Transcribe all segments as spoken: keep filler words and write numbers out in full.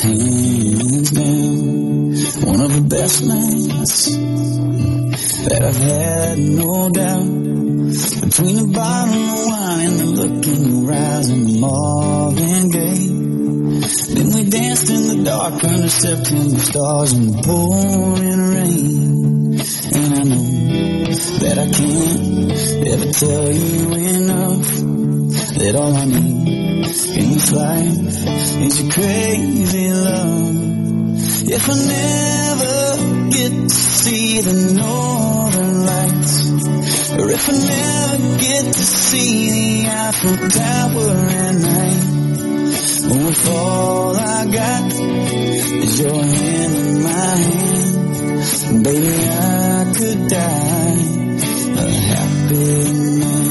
hands down. One of the best nights that I've had, no doubt. Between the bottle of wine and the look in your eyes and the Marvin Gaye. Then we danced in the dark under September stars and the pouring rain. And I know that I can't ever tell you enough that all I need in this life is your crazy love. If I never get to see the northern lights, or if I never get to see the Eiffel Tower at night, oh, if all I got is your hand in my hand, baby, I could die a happy man.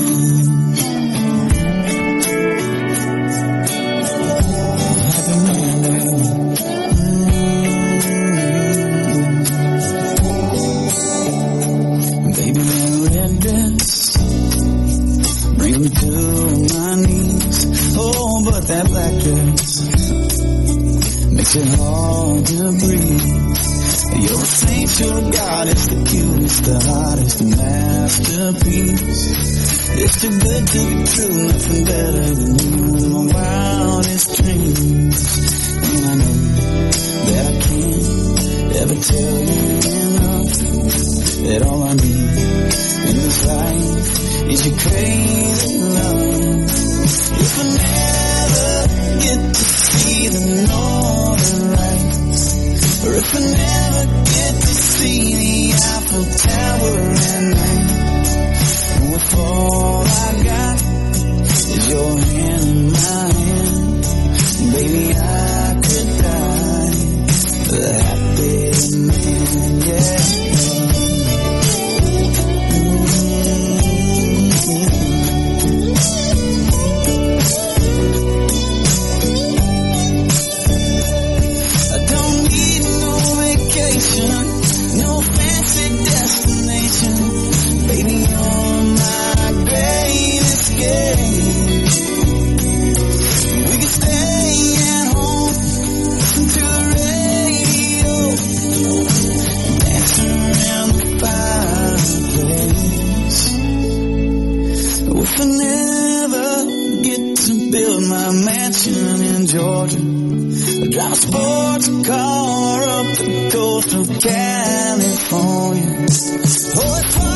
That black dress makes it hard to breathe. You're a saint, you're a goddess, the cutest, the hottest, the masterpiece. It's too good to be true, nothing better than you in my wildest dreams. And I know that I can't ever tell you enough that all I need in this life is your crazy love. If I never get to see the northern lights, or if I never get to see the Eiffel Tower at night, oh, if all I got is your hand in my hand, baby, I could die a happy man, yeah. No fancy destination, baby, you're my greatest game. We can stay at home, listen to the radio, dance around the fireplace. If I never get to build my mansion in Georgia, I drive a sports car up the coast of California. Oh, it's